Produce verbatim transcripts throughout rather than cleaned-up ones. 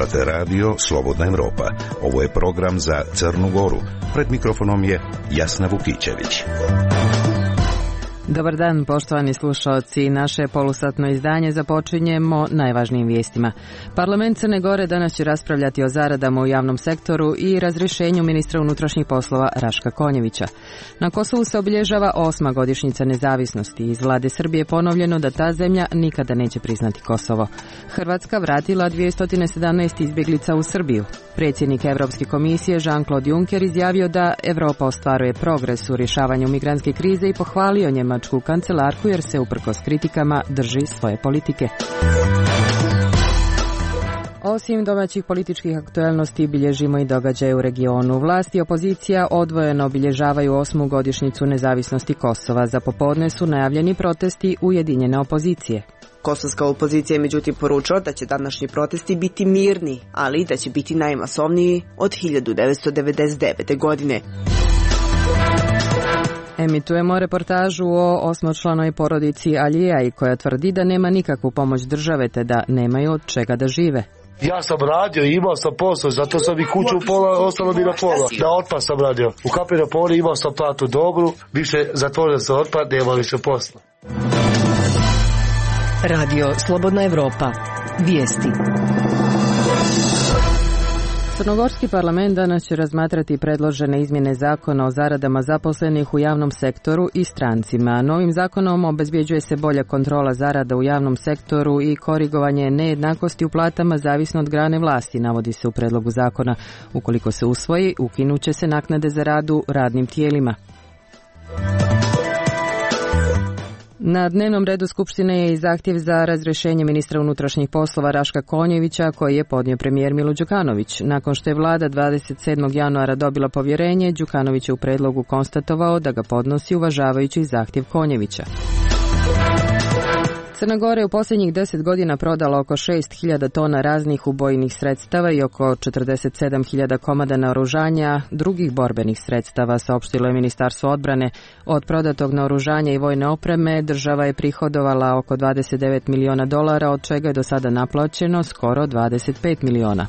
Slušate radio Slobodna Evropa. Ovo je program za Crnu Goru. Pred mikrofonom je Jasna Vukićević. Dobar dan, poštovani slušalci. Naše polusatno izdanje započinjemo najvažnijim vijestima. Parlament Crne Gore danas će raspravljati o zaradama u javnom sektoru i razrješenju ministra unutrašnjih poslova Raška Konjevića. Na Kosovu se obilježava osma godišnjica nezavisnosti. Iz vlade Srbije je ponovljeno da ta zemlja nikada neće priznati Kosovo. Hrvatska vratila dvjesto sedamnaest izbjeglica u Srbiju. Predsjednik Evropske komisije Jean-Claude Juncker izjavio da Evropa ostvaruje progres u rješavanju migrantske krize i pohvalio njemačku kancelarku jer se uprkos kritikama drži svoje politike. Osim domaćih političkih aktualnosti bilježimo i događaje u regionu. Vlast i opozicija odvojeno obilježavaju osmu godišnjicu nezavisnosti Kosova. Za popodne su najavljeni protesti ujedinjene opozicije. Kosovska opozicija je međutim poručila da će današnji protesti biti mirni, ali da će biti najmasovniji od hiljadu devetsto devedeset devete. godine. Emitujemo reportažu o osmočlanoj porodici Alijaj koja tvrdi da nema nikakvu pomoć države te da nemaju od čega da žive. Ja sam radio i imao sam posao, zato sam i kuću u pola, ostalo mi na pola. Na otpad sam radio. U kapi na poli imao sam platu dobru, više zatvorio sam otpad, nema više posla. Radio Slobodna Evropa. Vijesti. Crnogorski parlament danas će razmatrati predložene izmjene zakona o zaradama zaposlenih u javnom sektoru i strancima. Novim zakonom obezbjeđuje se bolja kontrola zarada u javnom sektoru i korigovanje nejednakosti u platama zavisno od grane vlasti, navodi se u predlogu zakona. Ukoliko se usvoji, ukinut će se naknade za rad u radnim tijelima. Na dnevnom redu Skupštine je i zahtjev za razrješenje ministra unutrašnjih poslova Raška Konjevića koji je podnio premijer Milo Đukanović. Nakon što je vlada dvadeset sedmog januara dobila povjerenje, Đukanović je u predlogu konstatovao da ga podnosi uvažavajući zahtjev Konjevića. Crna Gora je u posljednjih deset godina prodala oko šest hiljada tona raznih ubojnih sredstava i oko četrdeset sedam hiljada komada naoružanja drugih borbenih sredstava, saopštilo je Ministarstvo odbrane. Od prodatog naoružanja i vojne opreme država je prihodovala oko dvadeset devet miliona dolara, od čega je do sada naplaćeno skoro dvadeset pet miliona.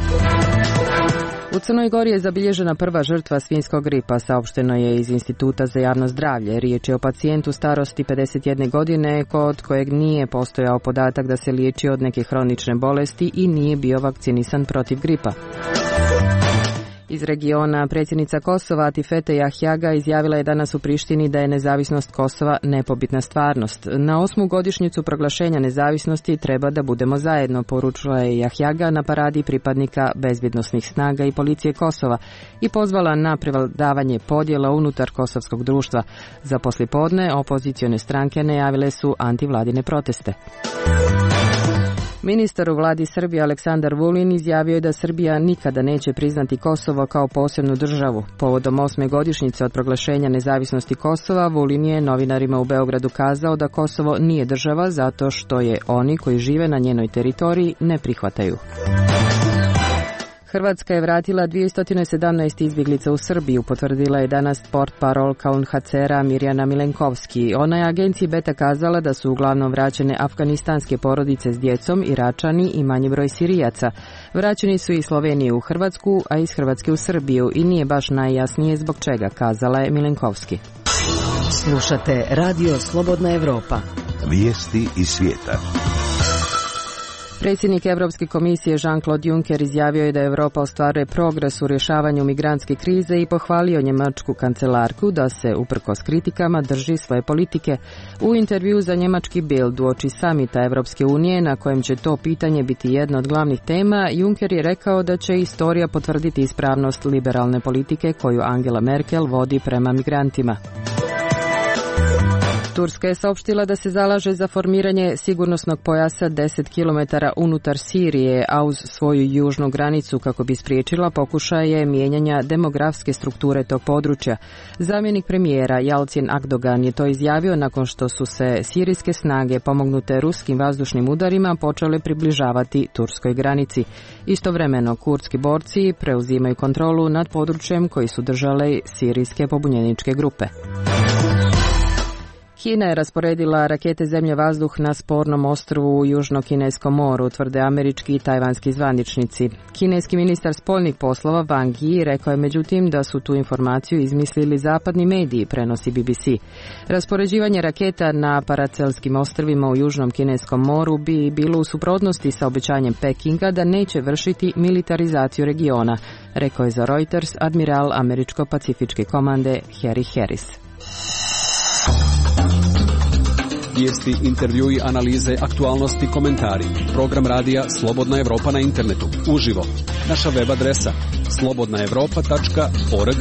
U Crnoj Gori je zabilježena prva žrtva svinjskog gripa, saopšteno je iz Instituta za javno zdravlje. Riječ je o pacijentu starosti pedeset jedne godine kod kojeg nije postojao podatak da se liječi od neke hronične bolesti i nije bio vakcinisan protiv gripa. Iz regiona predsjednica Kosova Atifete Jahjaga izjavila je danas u Prištini da je nezavisnost Kosova nepobitna stvarnost. Na osmu godišnjicu proglašenja nezavisnosti treba da budemo zajedno, poručila je Jahjaga na paradi pripadnika bezbjednosnih snaga i policije Kosova i pozvala na prevladavanje podjela unutar kosovskog društva. Za poslijepodne opozicione stranke najavile su antivladine proteste. Ministar u vladi Srbije Aleksandar Vulin izjavio je da Srbija nikada neće priznati Kosovo kao posebnu državu. Povodom osme godišnjice od proglašenja nezavisnosti Kosova, Vulin je novinarima u Beogradu kazao da Kosovo nije država zato što je oni koji žive na njenoj teritoriji ne prihvataju. Hrvatska je vratila dvjesto sedamnaest izbjeglica u Srbiju, potvrdila je danas portparolka U N H C R-a Mirjana Milenkovski. Ona je agenciji Beta kazala da su uglavnom vraćene afganistanske porodice s djecom, Iračani i manji broj Sirijaca. Vraćeni su iz Slovenije u Hrvatsku, a iz Hrvatske u Srbiju i nije baš najjasnije zbog čega, kazala je Milenkovski. Slušate Radio Slobodna Evropa. Vijesti iz svijeta. Predsjednik Evropske komisije Jean-Claude Juncker izjavio je da Europa ostvaruje progres u rješavanju migrantske krize i pohvalio njemačku kancelarku da se uprkos kritikama drži svoje politike. U intervju za njemački Bild uoči samita Evropske unije, na kojem će to pitanje biti jedna od glavnih tema, Juncker je rekao da će istorija potvrditi ispravnost liberalne politike koju Angela Merkel vodi prema migrantima. Turska je saopštila da se zalaže za formiranje sigurnosnog pojasa deset kilometara unutar Sirije, a uz svoju južnu granicu kako bi spriječila pokušaje mijenjanja demografske strukture tog područja. Zamjenik premijera Yalcin Akdogan je to izjavio nakon što su se sirijske snage pomognute ruskim vazdušnim udarima počele približavati turskoj granici. Istovremeno kurdski borci preuzimaju kontrolu nad područjem koji su držale sirijske pobunjeničke grupe. Kina je rasporedila rakete zemlje-vazduh na spornom ostrvu u Južno-Kineskom moru, tvrde američki i tajvanski zvaničnici. Kineski ministar spoljnih poslova Wang Yi rekao je međutim da su tu informaciju izmislili zapadni mediji, prenosi B B C. Raspoređivanje raketa na paracelskim ostrvima u Južnom Kineskom moru bi bilo u suprotnosti sa obećanjem Pekinga da neće vršiti militarizaciju regiona, rekao je za Reuters admiral američko-pacifičke komande Harry Harris. Vijesti, intervjui, analize, aktualnosti, komentari. Program radija Slobodna Evropa na internetu. Uživo. Naša web adresa slobodna evropa tačka org.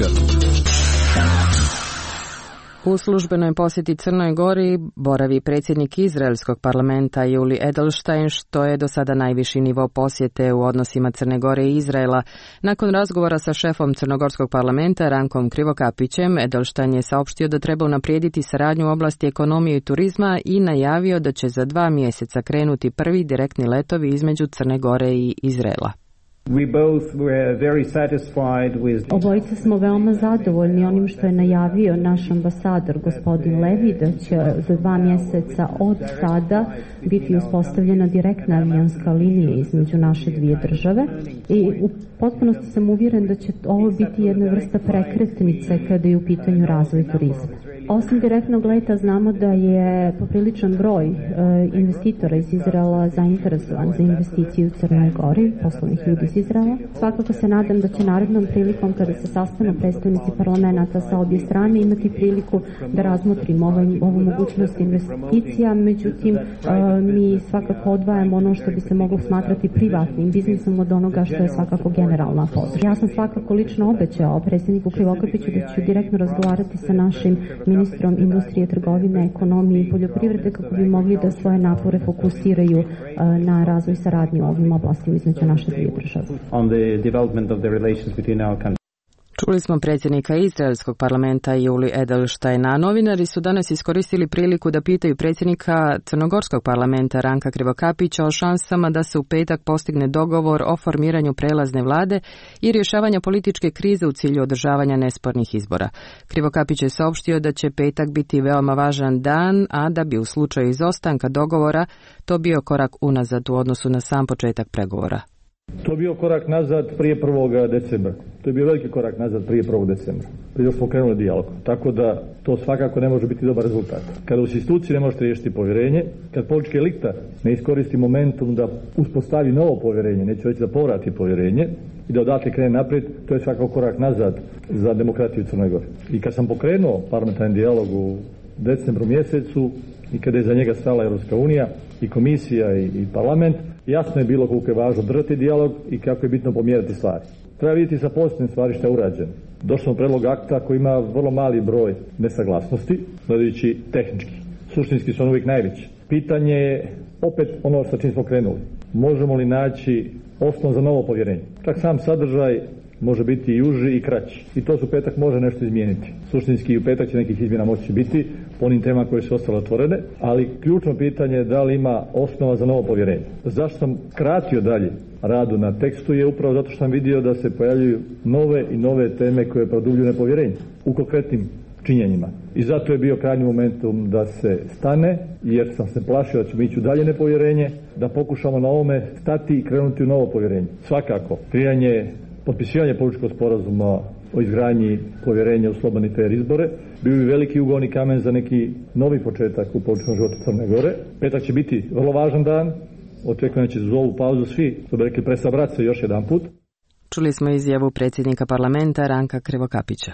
U službenoj posjeti Crnoj Gori boravi predsjednik izraelskog parlamenta Juli Edelstein, što je do sada najviši nivo posjete u odnosima Crne Gore i Izraela. Nakon razgovora sa šefom crnogorskog parlamenta Rankom Krivokapićem, Edelstein je saopštio da treba unaprijediti saradnju u oblasti ekonomije i turizma i najavio da će za dva mjeseca krenuti prvi direktni letovi između Crne Gore i Izraela. We both were very satisfied with... Obojice smo veoma zadovoljni onim što je najavio naš ambasador gospodin Levi, da će za dva mjeseca od sada biti uspostavljena direktna avionska linija između naše dvije države i u potpunosti sam uvjeren da će ovo biti jedna vrsta prekretnice kada je u pitanju razvoj turizma. Osim direktnog leta znamo da je popriličan broj e, investitora iz Izraela zainteresovan za investiciju u Crnoj Gori, poslovnih ljudi iz Izraela. Svakako se nadam da će narednom prilikom kada se sastanu predstavnici parlamenta sa obje strane imati priliku da razmotrimo ovaj, ovu mogućnost investicija, međutim e, mi svakako odvajamo ono što bi se moglo smatrati privatnim biznisom od onoga što je svakako generalna podrška. Ja sam svakako lično obećao predsjedniku Krivokapiću da ću direktno razgovarati sa našim ministrom industrije, trgovine, ekonomije i poljoprivrede kako bi mogli da svoje napore fokusiraju uh, na razvoj saradnje u ovim oblastima između naše dvije države. On the development of the relations between our countries. Čuli smo predsjednika izraelskog parlamenta Juli Edelsteina. Novinari su danas iskoristili priliku da pitaju predsjednika crnogorskog parlamenta Ranka Krivokapića o šansama da se u petak postigne dogovor o formiranju prelazne vlade i rješavanja političke krize u cilju održavanja nespornih izbora. Krivokapić je saopštio da će petak biti veoma važan dan, a da bi u slučaju izostanka dogovora to bio korak unazad u odnosu na sam početak pregovora. To je bio korak nazad prije prvog decembra. To je bio veliki korak nazad prije prvog decembra. Prije smo krenuli dijalog. Tako da to svakako ne može biti dobar rezultat. Kada u instituciji ne možete riješiti povjerenje, kad politički elita ne iskoristi momentum da uspostavi novo povjerenje, neću reći da povrati povjerenje i da odatle krene naprijed, to je svakako korak nazad za demokratiju u Crnoj Gori. I kad sam pokrenuo parlamentarni dijalog u decembru mjesecu i kada je za njega stala Europska unija i komisija i, i parlament, jasno je bilo koliko je važno držati dijalog i kako je bitno pomjerati stvari. Treba vidjeti sa pozitivnim stvari što je urađeno. Došlo smo predlog akta koji ima vrlo mali broj nesaglasnosti, gledajući tehnički. Suštinski su on uvijek najveći. Pitanje je opet ono sa čim smo krenuli. Možemo li naći osnov za novo povjerenje? Čak sam sadržaj može biti i uži i kraći. I to su petak može nešto izmijeniti. Suštinski i u petak će nekih izmjena moći biti po onim temama koje su ostale otvorene, ali ključno pitanje je da li ima osnova za novo povjerenje. Zašto sam kratio dalje radu na tekstu je upravo zato što sam vidio da se pojavljuju nove i nove teme koje produbljuju nepovjerenje u konkretnim činjenjima. I zato je bio krajnji momentum da se stane, jer sam se plašio da ćemo ići u dalje nepovjerenje, da pokušamo na ovome stati i krenuti u novo povjerenje. Svakako, kreiranje potpisivanje političkog sporazuma o izgradnji povjerenja u slobodne i fer izbore bio bi veliki ugovni kamen za neki novi početak u političkom životu Crne Gore. Petak će biti vrlo važan dan. Očekujem da će za ovu pauzu svi, što bi rekli, presabrati se još jedan put. Čuli smo izjavu predsjednika parlamenta Ranka Krivokapića.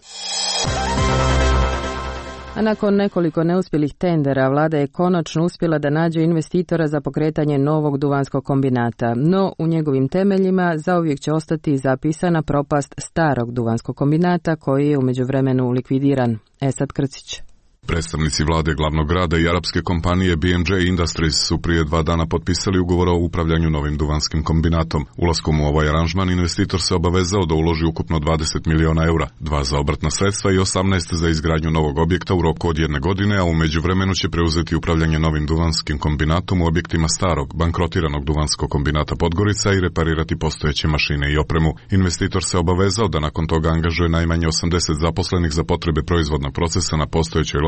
A nakon nekoliko neuspjelih tendera, vlada je konačno uspjela da nađe investitora za pokretanje novog duvanskog kombinata, no u njegovim temeljima zauvijek će ostati zapisana propast starog duvanskog kombinata koji je u međuvremenu likvidiran. Esad Krcić. Predstavnici vlade glavnog grada i arapske kompanije B M J Industries su prije dva dana potpisali ugovor o upravljanju novim duvanskim kombinatom. Ulaskom u ovaj aranžman investitor se obavezao da uloži ukupno dvadeset miliona eura, dva za obrtna sredstva i osamnaest za izgradnju novog objekta u roku od jedne godine, a u međuvremenu će preuzeti upravljanje novim duvanskim kombinatom u objektima starog, bankrotiranog duvanskog kombinata Podgorica i reparirati postojeće mašine i opremu. Investitor se obavezao da nakon toga angažuje najmanje osamdeset zaposlenih za potrebe proizvodnog procesa na postojećoj lokaciji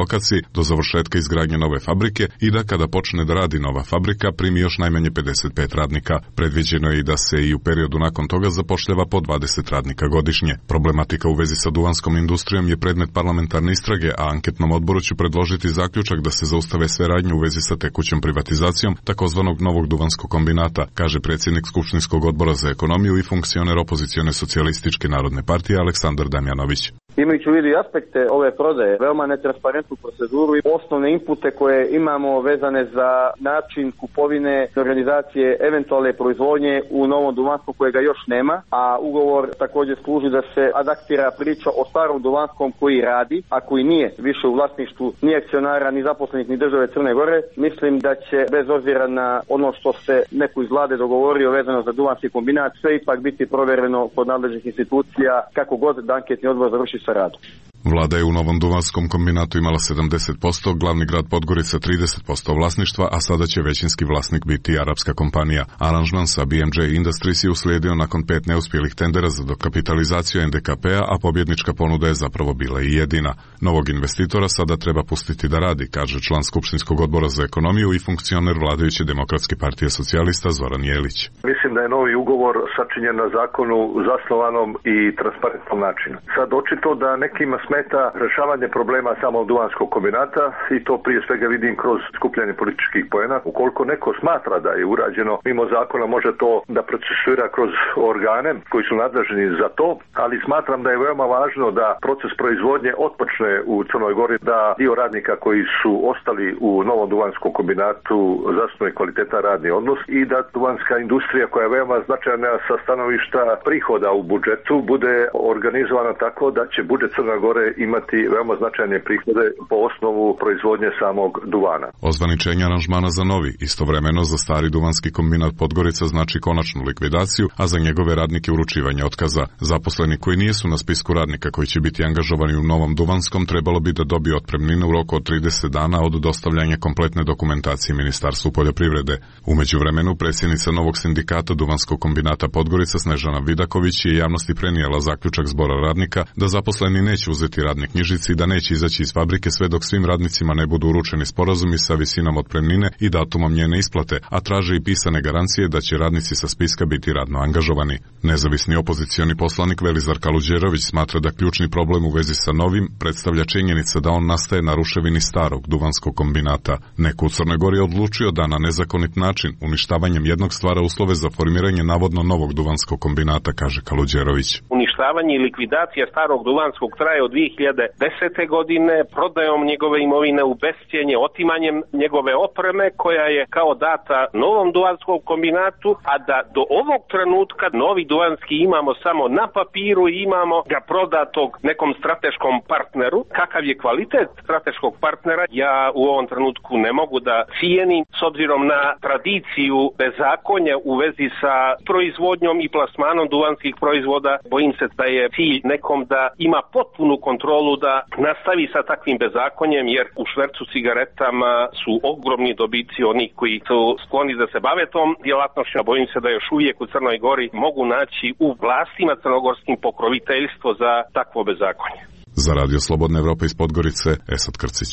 lokaciji do završetka izgradnje nove fabrike i da kada počne da radi nova fabrika primi još najmanje pedeset pet radnika. Predviđeno je i da se i u periodu nakon toga zapošljava po dvadeset radnika godišnje. Problematika u vezi sa duvanskom industrijom je predmet parlamentarne istrage, a anketnom odboru će predložiti zaključak da se zaustave sve radnje u vezi sa tekućom privatizacijom takozvanog novog duvanskog kombinata, kaže predsjednik Skupštinskog odbora za ekonomiju i funkcioner opozicione socijalističke narodne partije Aleksandar Damjanović. Imajući u vidu aspekte ove prodaje, veoma netransparentnu proceduru i osnovne inpute koje imamo vezane za način kupovine organizacije eventualne proizvodnje u novom duvanskom kojega još nema, a ugovor također služi da se adaptira priča o starom duvanskom koji radi, a koji nije više u vlasništvu ni akcionara, ni zaposlenih, ni države Crne Gore. Mislim da će, bez obzira na ono što se neko iz vlade dogovorio vezano za duvanski kombinat, sve ipak biti provjereno kod nadležnih institucija kako god da anketni odbor završi sa radom. Vlada je u novom duvanskom kombinatu imala sedamdeset posto, glavni grad Podgorica trideset posto vlasništva, a sada će većinski vlasnik biti arapska kompanija. Aranžman sa B M J Industries je uslijedio nakon pet neuspjelih tendera za dokapitalizaciju N D K P-a, a pobjednička ponuda je zapravo bila i jedina. Novog investitora sada treba pustiti da radi, kaže član Skupštinskog odbora za ekonomiju i funkcioner vladajuće Demokratske partije socijalista Zoran Jelić. Mislim da je novi ugovor sačinjen na zakonu zasnovanom i transparentnom načinu. Sad očito da nekima smeta rješavanje problema samog duvanskog kombinata i to prije svega vidim kroz skupljanje političkih poena. Ukoliko neko smatra da je urađeno mimo zakona, može to da procesuira kroz organe koji su nadležni za to, ali smatram da je veoma važno da proces proizvodnje otpočne u Crnoj Gori, da dio radnika koji su ostali u novom duvanskom kombinatu zasnuje kvalitetan radni odnos i da duvanska industrija koja je veoma značajna sa stanovišta prihoda u budžetu bude organizovana tako da će budžet Crne Gore imati veoma značajne prihode po osnovu proizvodnje samog duvana. Ozvaničenje aranžmana za novi, istovremeno za stari duvanski kombinat Podgorica znači konačnu likvidaciju, a za njegove radnike uručivanje otkaza. Zaposleni koji nisu na spisku radnika koji će biti angažovani u novom duvanskom trebalo bi da dobiju otpremninu u roku od trideset dana od dostavljanja kompletne dokumentacije Ministarstvu poljoprivrede. U međuvremenu predsjednica novog sindikata duvanskog kombinata Podgorica Snežana Vidaković je javnosti prenijela zaključak zbora radnika da zaposleni neće uzeti radne knjižice i da neće izaći iz fabrike sve dok svim radnicima ne budu uručeni sporazumi sa visinom otpremnine i datumom njene isplate, a traže i pisane garancije da će radnici sa spiska biti radno angažovani. Nezavisni opozicioni poslanik Velizar Kaluđerović smatra da ključni problem u vezi sa novim predstavlja činjenica da on nastaje na ruševini starog duvanskog kombinata. Neko u Crnoj Gori je odlučio da na nezakonit način uništavanjem jednog stvara uslove za formiranje navodno novog duvanskog kombinata, kaže Kaluđerović. Uništavanje i likvidacija starog duvanskog traje od dvije hiljade desete. godine, prodajom njegove imovine u bescjenje, otimanjem njegove opreme koja je kao data novom duvanskom kombinatu, a da do ovog trenutka novi duvanski imamo samo na papiru i imamo ga prodatog nekom strateškom partneru. Kakav je kvalitet strateškog partnera, ja u ovom trenutku ne mogu da cijenim s obzirom na tradiciju bezakonja u vezi sa proizvodnjom i plasmanom duvanskih proizvoda. Bojim se da je cilj nekom da ima potpunu kontrolu da nastavi sa takvim bezakonjem, jer u švercu cigaretama su ogromni dobici onih koji su skloni da se bave tom djelatnošću. Bojim se da još uvijek u Crnoj Gori mogu naći u vlastima crnogorskim pokroviteljstvo za takvo bezakonje. Za Radio Slobodna Evropa iz Podgorice, Esad Krcić.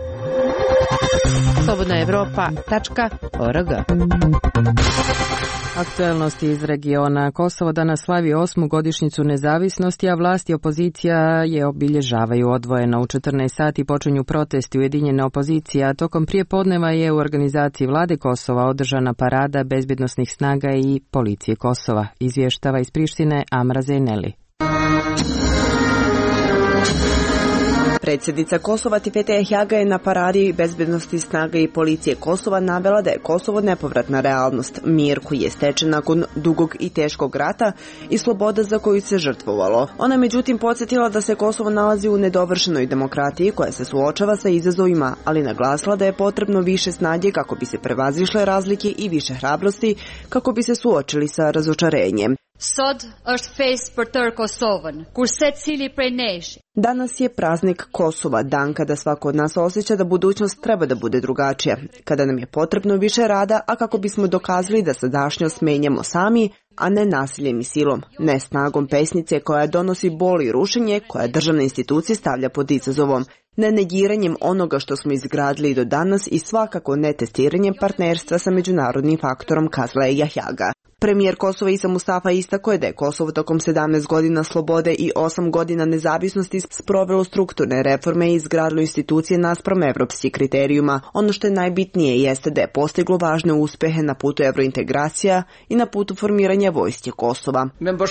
slobodna evropa tačka org. Aktuelnosti iz regiona. Kosovo danas slavi osmu godišnjicu nezavisnosti, a vlast i opozicija je obilježavaju odvojeno. U četrnaest sati počinju protesti ujedinjene opozicije, a tokom prijepodneva je u organizaciji vlade Kosova održana parada bezbjednosnih snaga i policije Kosova. Izvještava iz Prištine Amra Zejneli. Predsjednica Kosova Tifete Hjaga je na paradi bezbjednosti snaga i policije Kosova navela da je Kosovo nepovratna realnost, mir koji je stečen nakon dugog i teškog rata i sloboda za koju se žrtvovalo. Ona je međutim podsjetila da se Kosovo nalazi u nedovršenoj demokratiji koja se suočava sa izazovima, ali naglasila da je potrebno više snage kako bi se prevazišle razlike i više hrabrosti kako bi se suočili sa razočarenjem. Sot është fest për tërë Kosovën, kur secili prej nesh. Danas je praznik Kosova, dan kada svako od nas osjeća da budućnost treba da bude drugačija, kada nam je potrebno više rada, a kako bismo dokazali da sadašnjost menjamo sami, a ne nasiljem i silom, ne snagom pesnice koja donosi bol i rušenje, koja državne institucije stavlja pod izazovom, ne negiranjem onoga što smo izgradili do danas i svakako ne testiranjem partnerstva sa međunarodnim faktorom, kazala je Jahjaga. Premijer Kosova Isa Mustafa istakao je da je Kosovo tokom sedamnaest godina slobode i osam godina nezavisnosti sprovelo strukturne reforme i izgradilo institucije naspram evropskih kriterijuma. Ono što je najbitnije jeste da je postiglo važne uspehe na putu evrointegracija i na putu formiranja vojske Kosova.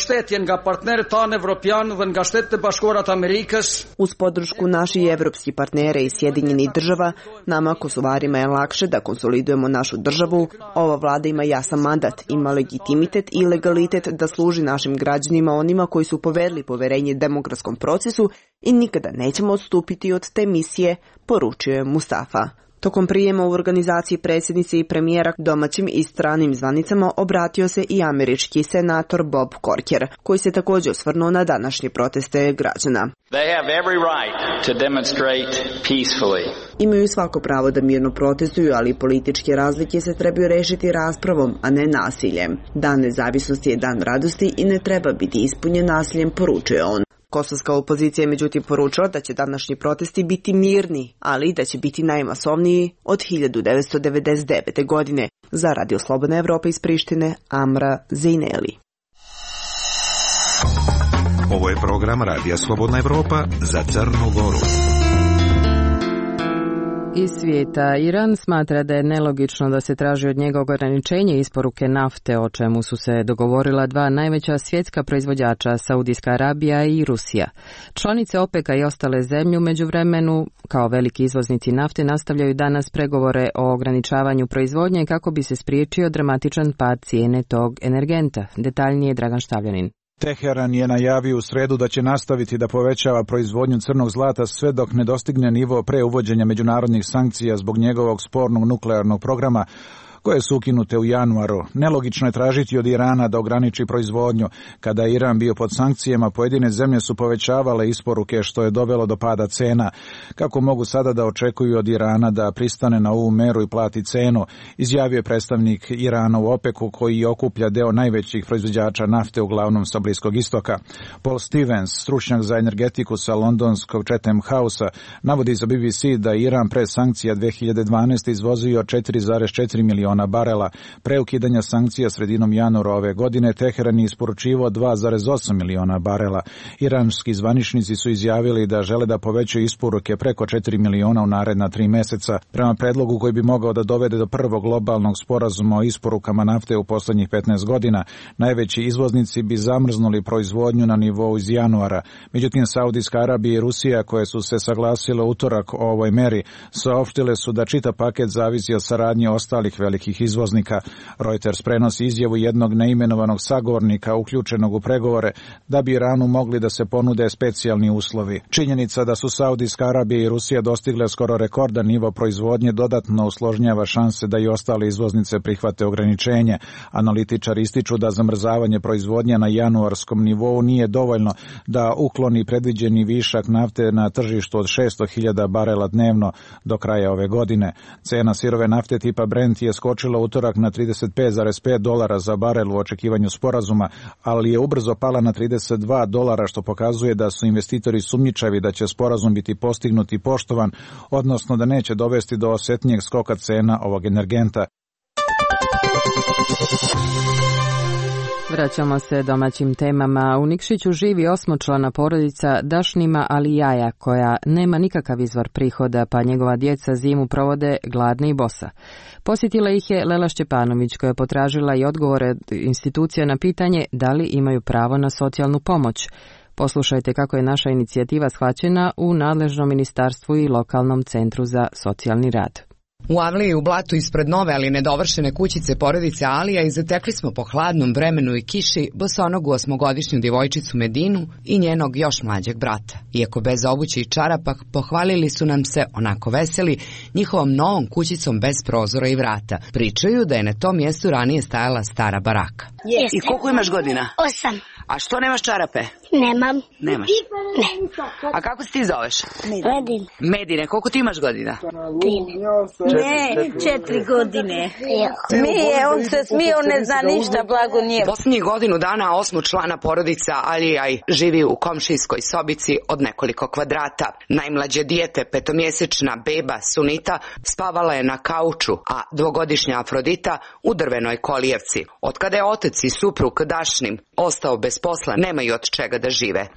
Uz podršku naših evropskih partnera i Sjedinjenih država, nama Kosovarima je lakše da konsolidujemo našu državu. Ova vlada ima jasan mandat, ima legitimitet i legalitet da služi našim građanima, onima koji su povedli poverenje demokratskom procesu i nikada nećemo odstupiti od te misije, poručio je Mustafa. Tokom prijema u organizaciji predsjednice i premijera domaćim i stranim zvanicama obratio se i američki senator Bob Corker, koji se također osvrnuo na današnje proteste građana. They have every right to demonstrate peacefully. Imaju svako pravo da mirno protestuju, ali političke razlike se trebaju rešiti raspravom, a ne nasiljem. Dan nezavisnosti je dan radosti i ne treba biti ispunjen nasiljem, poručuje on. Kosovska opozicija je međutim poručila da će današnji protesti biti mirni, ali da će biti najmasovniji od hiljadu devetsto devedeset devete. godine. Za Radio Slobodna Evropa iz Prištine, Amra Zejneli. Ovo je program Radija Slobodna Evropa za Crnu Goru. Iz svijeta, Iran smatra da je nelogično da se traži od njega ograničenje isporuke nafte, o čemu su se dogovorila dva najveća svjetska proizvođača, Saudijska Arabija i Rusija. Članice OPEC-a i ostale zemlje u međuvremenu, kao veliki izvoznici nafte, nastavljaju danas pregovore o ograničavanju proizvodnje kako bi se spriječio dramatičan pad cijene tog energenta. Detaljnije Dragan Štavljanin. Teheran je najavio u sredu da će nastaviti da povećava proizvodnju crnog zlata sve dok ne dostigne nivo pre uvođenja međunarodnih sankcija zbog njegovog spornog nuklearnog programa, koje su ukinute u januaru. Nelogično je tražiti od Irana da ograniči proizvodnju. Kada je Iran bio pod sankcijama, pojedine zemlje su povećavale isporuke, što je dovelo do pada cena. Kako mogu sada da očekuju od Irana da pristane na ovu meru i plati cenu, izjavio je predstavnik Irana u OPEC-u, koji okuplja deo najvećih proizvođača nafte uglavnom sa Bliskog istoka. Paul Stevens, stručnjak za energetiku sa londonskog Chatham House-a, navodi za B B C da je Iran pre sankcija dve hiljade dvanaeste. izvozio četiri zarez četiri miliona barela. Pre ukidanja sankcija sredinom januara ove godine Teheran je isporučivao dva zarez osam miliona barela. Iranski zvaničnici su izjavili da žele da povećaju isporuke preko četiri miliona u naredna tri meseca. Prema predlogu koji bi mogao da dovede do prvog globalnog sporazuma o isporukama nafte u poslednjih petnaest godina, najveći izvoznici bi zamrznuli proizvodnju na nivou iz januara. Međutim, Saudijska Arabija i Rusija, koje su se saglasile utorak o ovoj meri, saopštile su da čitav paket zavisi od saradnje ostalih velikih izvoznika. Reuters prenosi izjavu jednog neimenovanog sagovornika uključenog u pregovore da bi Iranu mogli da se ponude specijalni uslovi. Činjenica da su Saudijska Arabija i Rusija dostigle skoro rekordan nivo proizvodnje dodatno usložnjava šanse da i ostale izvoznice prihvate ograničenje. Analitičari ističu da zamrzavanje proizvodnje na januarskom nivou nije dovoljno da ukloni predviđeni višak nafte na tržištu od šesto hiljada barela dnevno do kraja ove godine. Cena sirove nafte tipa Brent je skočila utorak na trideset pet zarez pet dolara za barel u očekivanju sporazuma, ali je ubrzo pala na trideset dva dolara, što pokazuje da su investitori sumnjičavi da će sporazum biti postignut i poštovan, odnosno da neće dovesti do osetnijeg skoka cena ovog energenta. Vraćamo se domaćim temama. U Nikšiću živi osmočlana porodica Dašnima Alijaja, koja nema nikakav izvor prihoda, pa njegova djeca zimu provode gladna i bosa. Posjetila ih je Lela Šćepanović, koja je potražila i odgovore institucija na pitanje da li imaju pravo na socijalnu pomoć. Poslušajte kako je naša inicijativa shvaćena u nadležnom ministarstvu i lokalnom centru za socijalni rad. U Avliji u blatu ispred nove, ali nedovršene kućice porodice Alija i zatekli smo po hladnom vremenu i kiši bosonogu osmogodišnju djevojčicu Medinu i njenog još mlađeg brata. Iako bez obuće i čarapa, pohvalili su nam se, onako veseli, njihovom novom kućicom bez prozora i vrata. Pričaju da je na tom mjestu ranije stajala stara baraka. Jeste. I koliko imaš godina? Osam. A što nemaš čarape? Nemam. Nemaš? Ne. A kako se ti zoveš? Medine. Medine, koliko ti imaš godina? Ne, četiri godine. Smije, on se smije, on ne zna ništa, blago nije. Posljednjih godinu dana osmo člana porodica Alijaj živi u komšijskoj sobici od nekoliko kvadrata. Najmlađe dijete, petomjesečna beba Sunita, spavala je na kauču, a dvogodišnja Afrodita u drvenoj kolijevci. Od kada je otac i suprug Dašnim ostao bez posla, nemaju od čega da žive.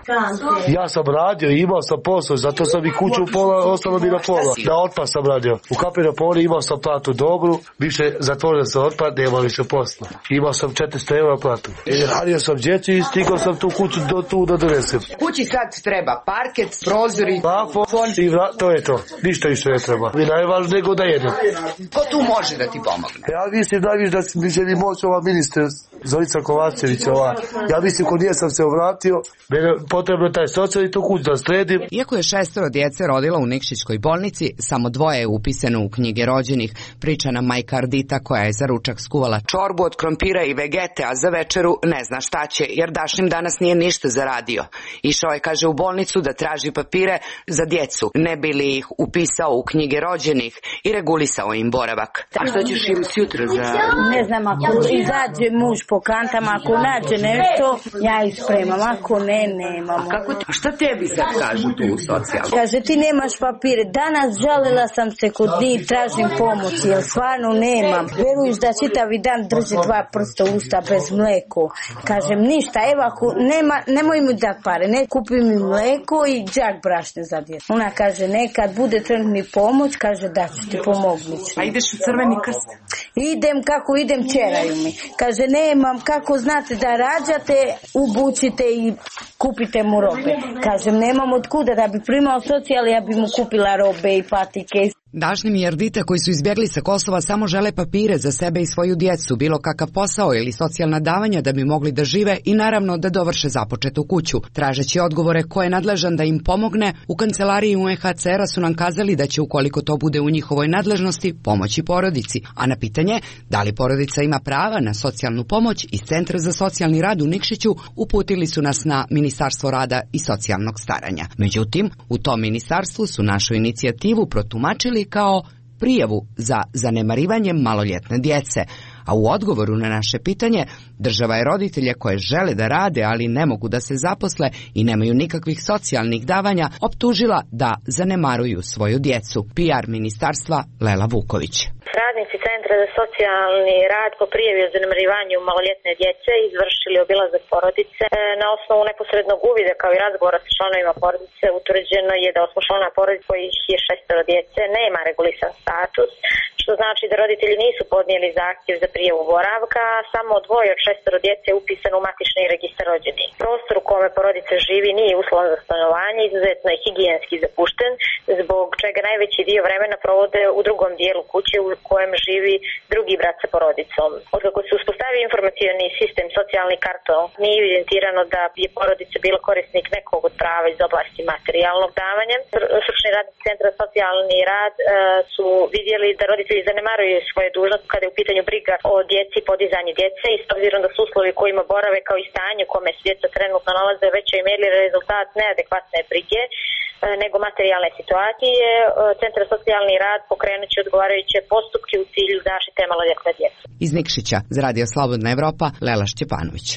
Ja sam radio i imao sam posao, zato sam i kuću pola, ostalo mi na pola. Da otpad sam radio. U Kapinopoli imao sam platu dobru, više zatvorio sam otpad, nema više posla. Imao sam četiristo eura platu. I radio sam djecu i stigao sam tu kuću do tu da donesem. Kući sad treba parket, prozori, plafon i vra... to je to. Ništa više ne treba. I najvažnije nego da jedem. Ko tu može da ti pomogne? Ja mislim da viš da mi će mi moći ova ministar Zorica Kovačević, ova. Ja mislim ko nije sam se obratio, mene potrebno taj socijal i tu kuć da sredim. Iako je šestoro djece rodila u Nikšićkoj bolnici, samo dvoje je upisano u knjige rođenih, priča nam majka Ardita koja je za ručak skuvala čorbu od krompira i vegete, a za večeru ne zna šta će, jer Dašnim danas nije ništa zaradio. Išao je, kaže, u bolnicu da traži papire za djecu, ne bi li ih upisao u knjige rođenih i regulisao im boravak. A što ćeš im sutra za... Ne znam, ako izađe muž po kantama, ako nađe nešto, ja ih spremam, ako ne, nemam. A kako ti, šta tebi sad kažu tu u socijalnu? Kaže, ti nemaš papire. Danas žalila sam se kod njih, tražim pomoć, jer stvarno nemam. Veruješ da čitavi dan drži dva prsta usta bez mleko. Kažem, ništa, evo ako nema, nemoj mi dat pare, ne kupi mi mleko i džak brašne za djecu. Ona kaže, ne, kad bude trebati mi pomoć, kaže, da ću ti pomognić. A ideš u Crveni krst? Idem, kako idem, čeraju mi. Kaže, nemam, kako znate da rađate, ubučite i kupite mu robe. Kažem, nemam od kuda da bi primao socijal, ja bi mu kupila robe i patike. Dašnim i Ardita koji su izbjegli sa Kosova samo žele papire za sebe i svoju djecu, bilo kakav posao ili socijalna davanja da bi mogli da žive i naravno da dovrše započetu kuću. Tražeći odgovore ko je nadležan da im pomogne, u kancelariji U N H C R-a su nam kazali da će, ukoliko to bude u njihovoj nadležnosti, pomoći porodici. A na pitanje da li porodica ima prava na socijalnu pomoć iz Centra za socijalni rad u Nikšiću uputili su nas na Ministarstvo rada i socijalnog staranja. Međutim, u tom ministarstvu su našu inicijativu protumačili kao prijavu za zanemarivanje maloljetne djece, a u odgovoru na naše pitanje država je roditelje koje žele da rade, ali ne mogu da se zaposle i nemaju nikakvih socijalnih davanja, optužila da zanemaruju svoju djecu. P R ministarstva Lela Vuković. Radnici Centra za socijalni rad po prijavi o zanemarivanju maloljetne djece izvršili obilazak porodice. Na osnovu neposrednog uvida kao i razgovora sa članovima porodice utvrđeno je da osmo člana porodice kojih je šestoro djece nema regulisan status, što znači da roditelji nisu podnijeli zahtjev za prijavu boravka, a samo dvoje od šestoro djece je upisano u matični registar rođenih. Prostor u kome porodica živi nije uslovan za stanovanje, izuzetno je higijenski zapušten, zbog čega najveći dio vremena provode u drugom dijelu kuće u kojem živi drugi brat sa porodicom. Otkako se uspostavio informacioni sistem socijalni karton, nije evidentirano da je porodica bila korisnik nekog od prava iz oblasti materijalnog davanja. Stručni radnici Centra socijalni rad e, su vidjeli da roditelji zanemaruju svoje dužnosti kada je u pitanju briga o djeci i podizanje djece, i s obzirom da su uslovi kojima borave kao i stanje u kome se djeca trenutno nalaze u većoj mjeri rezultat neadekvatne brige nego materijalne situacije, Centar socijalni rad pokrenut će odgovarajuće postupke u cilju zaštite maloljetne djece. Iz Nikšića za Radio Slobodna Evropa, Lela Šćepanović.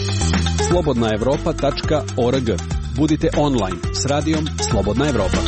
slobodna evropa tačka org. Budite online s radijom Slobodna Evropa.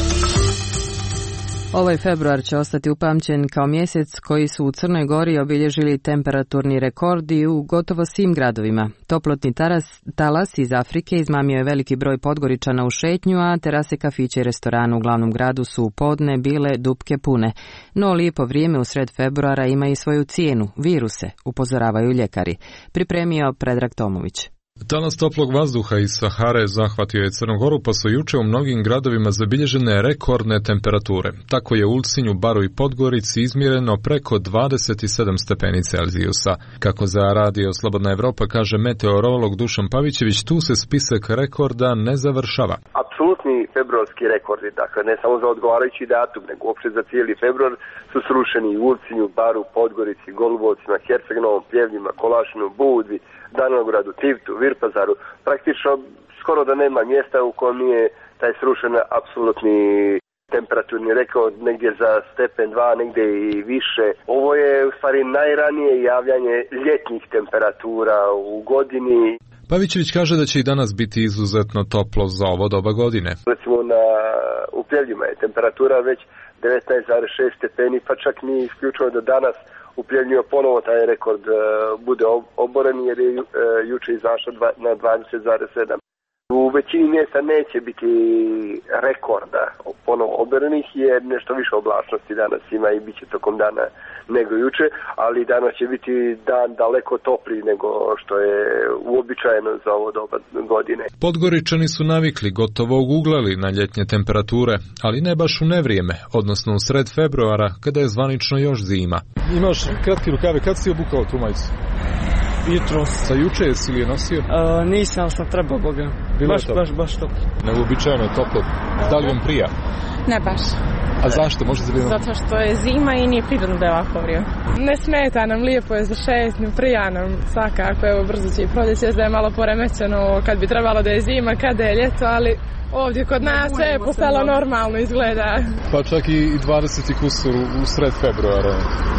Ovaj februar će ostati upamćen kao mjesec koji su u Crnoj Gori obilježili temperaturni rekordi u gotovo svim gradovima. Toplotni taras, talas iz Afrike izmamio je veliki broj Podgoričana u šetnju, a terase kafića i restorana u glavnom gradu su u podne bile dupke pune. No lijepo vrijeme u sred februara ima i svoju cijenu, viruse, upozoravaju ljekari. Pripremio Predrag Tomović. Talas toplog vazduha iz Sahare zahvatio je Crnu Goru, pa su juče u mnogim gradovima zabilježene rekordne temperature. Tako je u Ulcinju, Baru i Podgorici izmjereno preko dvadeset sedam stepeni Celzijusa. Kako za Radio Slobodna Evropa kaže meteorolog Dušan Pavićević, tu se spisak rekorda ne završava. Apsolutni februarski rekordi, dakle ne samo za odgovarajući datum, nego uopšte za cijeli februar, su srušeni u Ulcinju, Baru, Podgorici, Golubovcima, Herceg Novom, Pljevljima, Kolašinu, Budvi, Danilogradu, Tivtu, Virpazaru. Praktično skoro da nema mjesta u kojem nije taj srušen apsolutni temperaturni rekord negdje za stepen dva, negdje i više. Ovo je u stvari najranije javljanje ljetnih temperatura u godini. Pavićević kaže da će i danas biti izuzetno toplo za ovo doba godine. Recimo na, u Pljevljima je temperatura već devetnaest zarez šest stepeni, pa čak nije isključeno da danas u Pljevljima ponovo taj rekord uh, bude oboren jer je uh, juče izašao na dvadeset zarez sedam. U većini mjesta neće biti rekorda ponovo oberenih jer nešto više oblačnosti danas ima i bit će tokom dana nego juče, ali danas će biti dan daleko topliji nego što je uobičajeno za ovo doba godine. Podgoričani su navikli, gotovo oguglali na ljetnje temperature, ali ne baš u nevrijeme, odnosno u sred februara kada je zvanično još zima. Imaš kratke rukave, kad si obukao tu majicu? Jutros. Sa juče jesi li je nosio? Uh, nisam, ali sam trebao Boga. Bilo baš, je baš, baš toplo. Neuobičajeno je toplo. Da li vam prija? Ne baš. A zašto? Možete li... Zato što je zima i nije prirodno da je ovako vrijeme. Ne smeta nam, lijepo je za šetnju, prija nam svakako, evo brzo će i proljeće, da je malo poremećeno kad bi trebalo da je zima, kada je ljeto, ali ovdje kod nas sve je postalo normalno izgleda. Pa čak i dvadeset kusur u sred februara.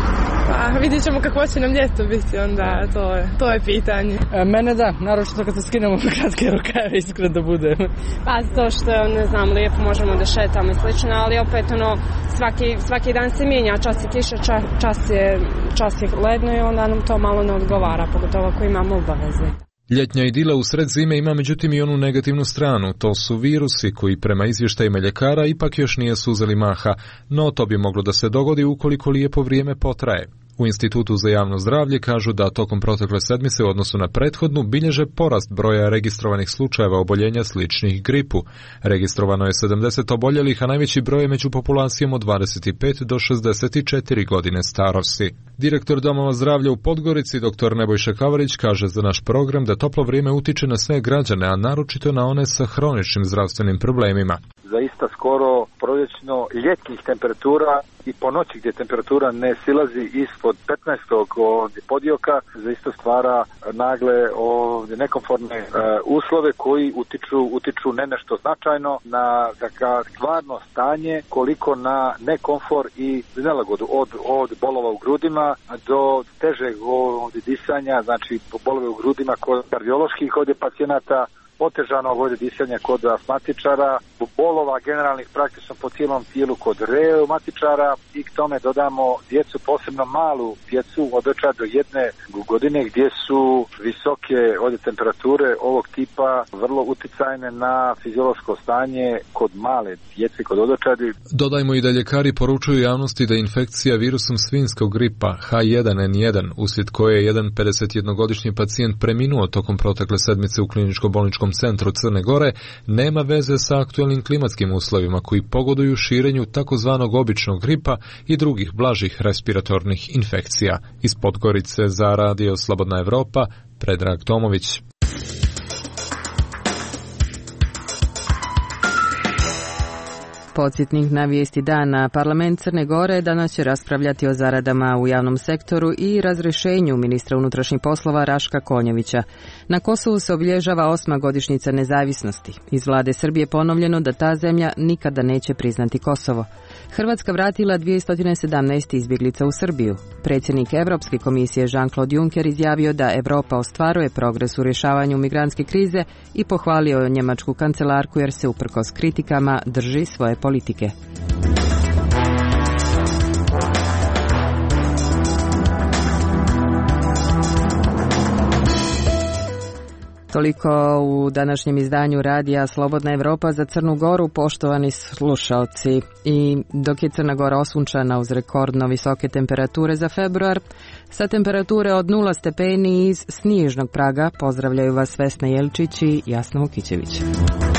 Pa vidjet ćemo kako će nam ljeto biti, onda to je, to je pitanje. E, mene da, naročito kad se skinemo kratke rukave, iskreno da bude. Pa to što je, ne znam, lijepo možemo da šetamo i slično, ali opet ono, svaki, svaki dan se mijenja, čas je kiša, čas, čas, je, čas je ledno i onda nam to malo ne odgovara, pogotovo ako imamo obaveze. Ljetnja idila u sred zime ima međutim i onu negativnu stranu, to su virusi koji prema izvještajima ljekara ipak još nije uzeli maha, no to bi moglo da se dogodi ukoliko lijepo vrijeme potraje. U Institutu za javno zdravlje kažu da tokom protekle sedmice u odnosu na prethodnu bilježe porast broja registrovanih slučajeva oboljenja sličnih gripu. Registrovano je sedamdeset oboljelih, a najveći broj je među populacijom od dvadeset pet do šezdeset četiri godine starosti. Direktor domova zdravlja u Podgorici, doktor Nebojša Kavarić, kaže za naš program da toplo vrijeme utiče na sve građane, a naročito na one sa hroničnim zdravstvenim problemima. Zaista skoro proljećno ljetnih temperatura i po noći gdje temperatura ne silazi ispod petnaestog podioka, zaista stvara nagle ovdje nekomfortne e, uslove koji utiču, utiču ne nešto značajno na dakle, stvarno stanje, koliko na nekomfor i nelagodu od, od bolova u grudima do težeg ovdje disanja, znači bolove u grudima kod kardioloških ovdje pacijenata, otežano ovdje disanja kod astmatičara, bolova generalnih praktično po cijelom tijelu kod reumatičara i k tome dodamo djecu, posebno malu djecu od oča do jedne godine gdje su visoke ovdje temperature ovog tipa vrlo uticajne na fiziološko stanje kod male djece, kod odočadi. Dodajmo i da ljekari poručuju javnosti da infekcija virusom svinjskog gripa H jedan N jedan, uslijed koje je jedan pedesetjednogodišnji pacijent preminuo tokom protekle sedmice u kliničko-bolničkom centru Crne Gore, nema veze sa aktualnim klimatskim uslovima koji pogoduju širenju takozvanog običnog gripa i drugih blažih respiratornih infekcija. Iz Podgorice za radio Slobodna Evropa, Predrag Tomović. Podsjetnik na vijesti dana. Parlament Crne Gore danas će raspravljati o zaradama u javnom sektoru i razrješenju ministra unutrašnjih poslova Raška Konjevića. Na Kosovu se obilježava osma godišnjica nezavisnosti. Iz vlade Srbije ponovljeno da ta zemlja nikada neće priznati Kosovo. Hrvatska vratila dvjesto sedamnaest izbjeglica u Srbiju. Predsjednik Evropske komisije Jean-Claude Juncker izjavio da Evropa ostvaruje progres u rješavanju migrantske krize i pohvalio njemačku kancelarku jer se uprkos kritikama drži svoje politike. Toliko u današnjem izdanju radija Slobodna Evropa za Crnu Goru, poštovani slušalci. I dok je Crna Gora osunčana uz rekordno visoke temperature za februar, sa temperature od nula stepeni iz snježnog praga pozdravljaju vas Vesna Jelčić i Jasna Vukićević.